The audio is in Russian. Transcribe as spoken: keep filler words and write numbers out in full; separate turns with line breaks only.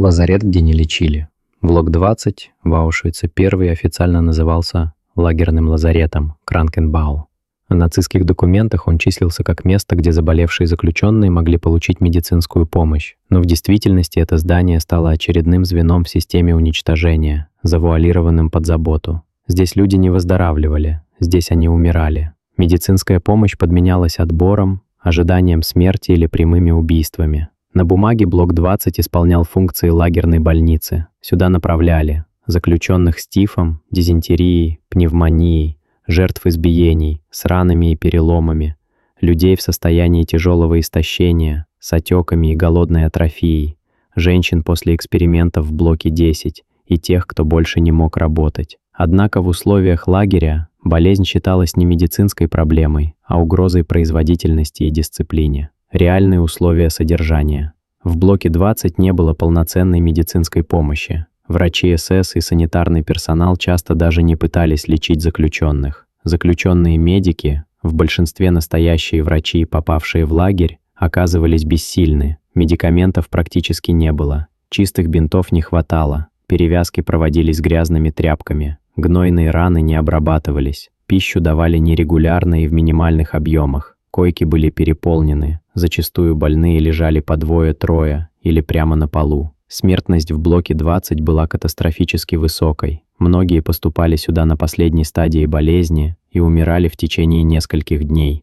Лазарет, где не лечили. Блок двадцать в Аушвице первый официально назывался лагерным лазаретом Кранкенбау. В нацистских документах он числился как место, где заболевшие заключенные могли получить медицинскую помощь. Но в действительности это здание стало очередным звеном в системе уничтожения, завуалированным под заботу. Здесь люди не выздоравливали, здесь они умирали. Медицинская помощь подменялась отбором, ожиданием смерти или прямыми убийствами. На бумаге блок двадцать исполнял функции лагерной больницы. Сюда направляли заключенных с тифом, дизентерией, пневмонией, жертв избиений, с ранами и переломами, людей в состоянии тяжелого истощения, с отеками и голодной атрофией, женщин после экспериментов в блоке десять и тех, кто больше не мог работать. Однако в условиях лагеря болезнь считалась не медицинской проблемой, а угрозой производительности и дисциплине. Реальные условия содержания. В блоке двадцать не было полноценной медицинской помощи. Врачи СС и санитарный персонал часто даже не пытались лечить заключенных. Заключенные-медики, в большинстве настоящие врачи, попавшие в лагерь, оказывались бессильны. Медикаментов практически не было. Чистых бинтов не хватало. Перевязки проводились грязными тряпками. Гнойные раны не обрабатывались. Пищу давали нерегулярно и в минимальных объемах. Койки были переполнены, зачастую больные лежали по двое-трое или прямо на полу. Смертность в блоке двадцать была катастрофически высокой. Многие поступали сюда на последней стадии болезни и умирали в течение нескольких дней.